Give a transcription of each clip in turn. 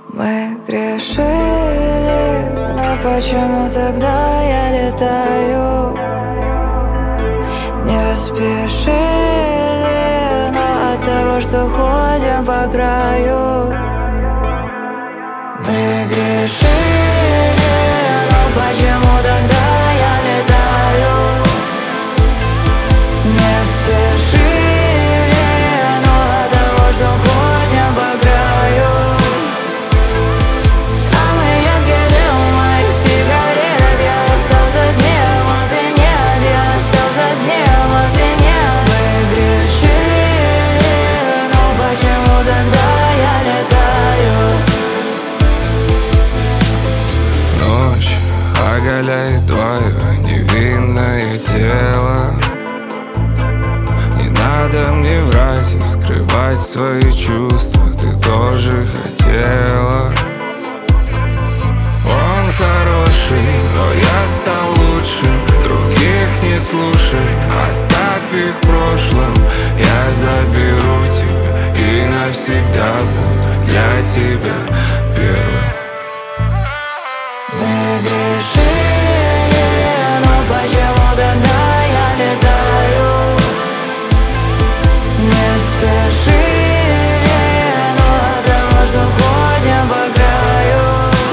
Мы грешили, но почему тогда я летаю? Не спешили, но от того, что ходим по краю. Мы грешили, но почему тогда я летаю? Не спешили, но от того, что ходим по краю. Самый яркий дым моих сигарет. Я остался с ним, а ты нет. Я остался с ним, а ты нет. Мы грешили, но почему тогда я летаю? Ночь оголяет твое невинное тело. Не надо мне врать и скрывать свои чувства. Ты тоже хотела. Он хороший, но я стал лучше. Других не слушай, оставь их в прошлом. Я заберу тебя и навсегда буду для тебя первым. Мы грешили, но почему тогда я летаю? Не спешили, но от того, что ходим по краю.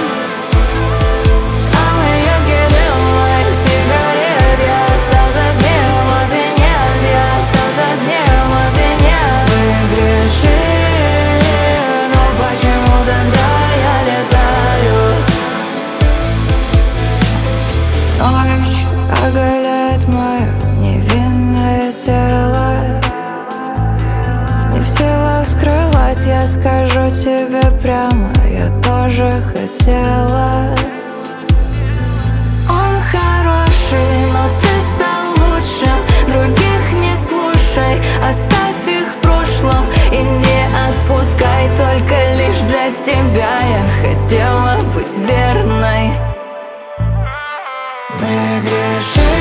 Самый яркий дым моих сигарет. Я остался с ним, а ты нет. Я остался с ним, а ты нет. Мы грешили, но почему тогда я летаю? Ночь оголяет мое невинное тело. Не в силах скрывать, я скажу тебе прямо. Я тоже хотела. Он хороший, но ты стал лучшим. Других не слушай, оставь их в прошлом и не отпускай. Только лишь для тебя я хотела быть верной. Мы грешили.